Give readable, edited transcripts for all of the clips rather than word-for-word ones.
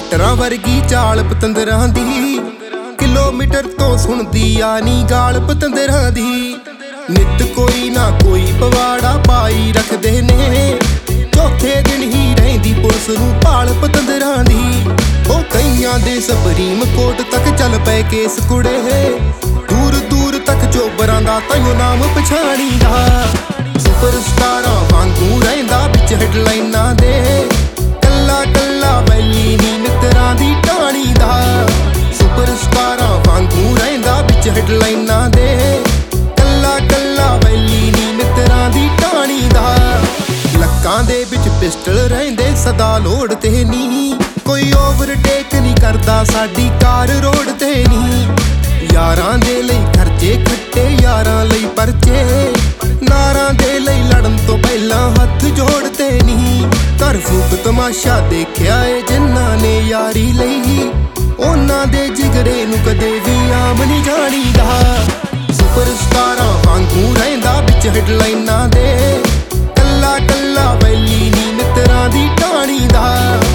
ਟਰੈਕਟਰਾਂ ਵਰਗੀ ਚਾਲ ਪਤੰਦਰਾਂ ਦੀ, ਕਿਲੋਮੀਟਰ ਤੋਂ ਸੁਣਦੀ ਆ ਨੀ ਗਾਲ ਪਤੰਦਰਾਂ ਦੀ। ਨਿੱਤ ਕੋਈ ਨਾ ਕੋਈ ਪਵਾੜਾ ਪਾਈ ਰੱਖਦੇ ਨੇ, ਚੌਥੇ ਦਿਨ ਹੀ ਰਹਿੰਦੀ ਪੁਲਿਸ ਨੂੰ ਭਾਲ ਪਤੰਦਰਾਂ ਦੀ। ਉਹ ਕਈਆਂ ਦੇ ਸੁਪਰੀਮ ਕੋਰਟ ਤੱਕ ਚੱਲ ਪਏ ਕੇਸ ਕੁੜੇ, ਦੂਰ ਦੂਰ ਤੱਕ ਚੋਬਰਾਂ ਦਾ ਤਾਈਓ ਨਾਮ ਪਛਾਣੀਦਾ। ਸੁਪਰਸਟਾਰਾਂ ਵਾਂਗੂ ਰਹਿੰਦਾ ਵਿੱਚ ਹੈਡਲਾਈਨਾਂ ਦੇ, ਕੱਲਾ ਕੱਲਾ ਵੈਲੀ ਨੀ ਮਿੱਤਰਾਂ ਦੀ ਟਾਣੀ ਦਾ। ਸੁਪਰਸਟਾਰਾਂ ਵਾਂਗੂ ਰਹਿੰਦਾ ਵਿੱਚ ਹੈਡਲਾਈਨਾਂ ਦੇ, ਕੱਲਾ ਕੱਲਾ ਵੈਲੀ ਨੀ ਮਿੱਤਰਾਂ ਦੀ ਟਾਣੀ ਦਾ। ਲੱਕਾਂ ਦੇ ਵਿੱਚ ਪਿਸਟਲ ਰਹਿੰਦੇ ਸਦਾ ਲੋੜ ਤੇ ਨੀ, ਕੋਈ ਓਵਰਟੇਕ ਨਹੀਂ ਕਰਦਾ ਸਾਡੀ ਕਾਰ ਰੋਡ ਤੇ ਨੀ। ਯਾਰਾਂ ਦੇ ਲਈ ਖਰਚੇ ਖੱਟੇ, ਯਾਰਾਂ ਲਈ ਪਰਚੇ, ਨਾਰਾਂ ਦੇ ਲਈ ਲੜਨ ਤੋਂ ਪਹਿਲਾਂ ਹੱਥ ਜੋੜਦੇ ਨੀ। ਘਰ ਫੂਕ ਤਮਾਸ਼ਾ ਦੇਖਿਆ ਏ ਜਿਨ੍ਹਾਂ ਨੇ ਯਾਰੀ ਲਈ, ਉਹਨਾਂ ਦੇ ਜਿਗਰੇ ਨੂੰ ਕਦੇ ਵੀ ਆਮ ਨਹੀਂ ਜਾਣੀਦਾ। ਸੁਪਰਸਟਾਰਾਂ ਵਾਂਗੂ ਰਹਿੰਦਾ ਵਿੱਚ ਹੈਡਲਾਈਨਾਂ ਦੇ, ਕੱਲਾ ਕੱਲਾ ਵੈਲੀ ਨੀ ਮਿੱਤਰਾਂ ਦੀ ਟਾਣੀ ਦਾ।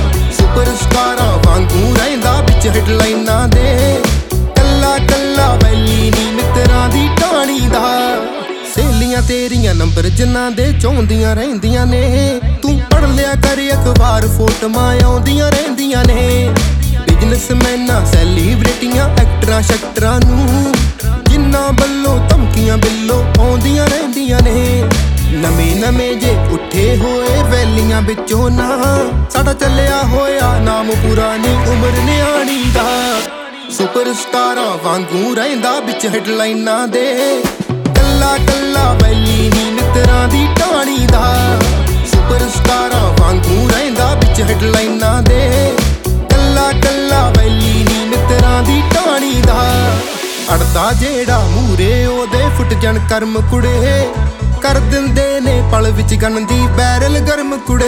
ਸੁਪਰਸਟਾਰਾਂ ਵਾਂਗੂ ਰਹਿੰਦਾ ਵਿੱਚ ਹੈਡਲਾਈਨਾਂ ਦੇ, ਕੱਲਾ ਕੱਲਾ ਵੈਲੀ ਨੀ ਮਿੱਤਰਾਂ ਦੀ ਟਾਣੀ ਦਾ। ਸਹੇਲੀਆਂ ਤੇਰੀਆਂ ਨੰਬਰ ਜਿਨ੍ਹਾਂ ਦੇ ਚਾਹੁੰਦੀਆਂ ਰਹਿੰਦੀਆਂ ਨੇ, ਤੂੰ ਪੜ੍ਹ ਲਿਆ ਕਰ ਅਖਬਾਰ ਫੋਟੋਆਂ ਆਉਂਦੀਆਂ ਰਹਿੰਦੀਆਂ ਨੇ। ਬਿਜ਼ਨਸਮੈਨਾਂ ਸੈਲੀਬ੍ਰਿਟੀਆਂ ਐਕਟਰਾਂ ਸ਼ੈਕਟਰਾਂ ਨੂੰ, ਜਿਨ੍ਹਾਂ ਵੱਲੋਂ ਧਮਕੀਆਂ ਬਿੱਲੋ ਆਉਂਦੀਆਂ ਰਹਿੰਦੀਆਂ ਨੇ। ਨਵੇਂ ਨਵੇਂ ਜੇ ਉੱਠੇ ਹੋਏ ਵੈਲੀਆਂ ਵਿੱਚੋਂ ਨਾ, ਸਾਡਾ ਚੱਲਿਆ ਹੋਇਆ ਨਾਮ ਪੁਰਾਣੀ ਉਮਰ ਨਿਆਣੀ ਦਾ। ਸੁਪਰਸਟਾਰਾਂ ਵਾਂਗੂ ਰਹਿੰਦਾ ਵਿੱਚ ਹੈਡਲਾਈਨਾਂ ਦੇ, ਕੱਲਾ ਕੱਲਾ ਵੈਲੀ ਨੀ ਮਿੱਤਰਾਂ ਦੀ ਟਾਣੀ ਦਾ। ਸੁਪਰਸਟਾਰਾਂ ਵਾਂਗੂ ਰਹਿੰਦਾ ਵਿੱਚ ਹੈਡਲਾਈਨਾਂ ਦੇ, ਕੱਲਾ ਕੱਲਾ ਵੈਲੀ ਨੀ ਮਿੱਤਰਾਂ ਦੀ ਟਾਣੀ ਦਾ। ਅੜਦਾ ਜਿਹੜਾ ਮੂਰੇ ਉਹਦੇ ਫੁੱਟ ਜਾਣ ਕਰਮ ਕੁੜੇ, ਕਰ ਦਿੰਦੇ ਨੇ ਪਲ ਵਿੱਚ ਗਨ ਦੀ ਬੈਰਲ ਗਰਮ ਕੁੜੇ।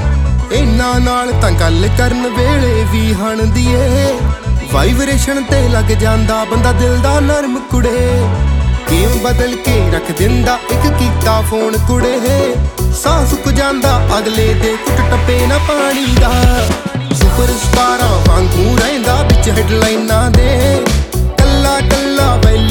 ਇਹਨਾਂ ਨਾਲ ਤਾਂ ਗੱਲ ਕਰਨ ਵੇਲੇ ਵੀ ਹਣਦੀ ਏ, ਵਾਈਬ੍ਰੇਸ਼ਨ ਤੇ ਲੱਗ ਜਾਂਦਾ ਬੰਦਾ ਦਿਲ ਦਾ ਨਰਮ ਕੁੜੇ। ਗੇਮ ਬਦਲ ਕੇ ਰੱਖ ਦਿੰਦਾ ਇੱਕ ਕੀਤਾ ਫੋਨ ਕੁੜੇ, ਸਾਹ ਸੁੱਕ ਜਾਂਦਾ ਅਗਲੇ ਦੇ ਕੁੱਟ ਟੱਪੇ ਨਾ ਪਾਣੀ ਦਾ। ਸੁਪਰਸਟਾਰਾਂ ਵਾਂਗੂ ਰਹਿੰਦਾ ਵਿੱਚ ਹੈਡਲਾਈਨਾਂ ਦੇ, ਕੱਲਾ ਕੱਲਾ ਵੈਲੀ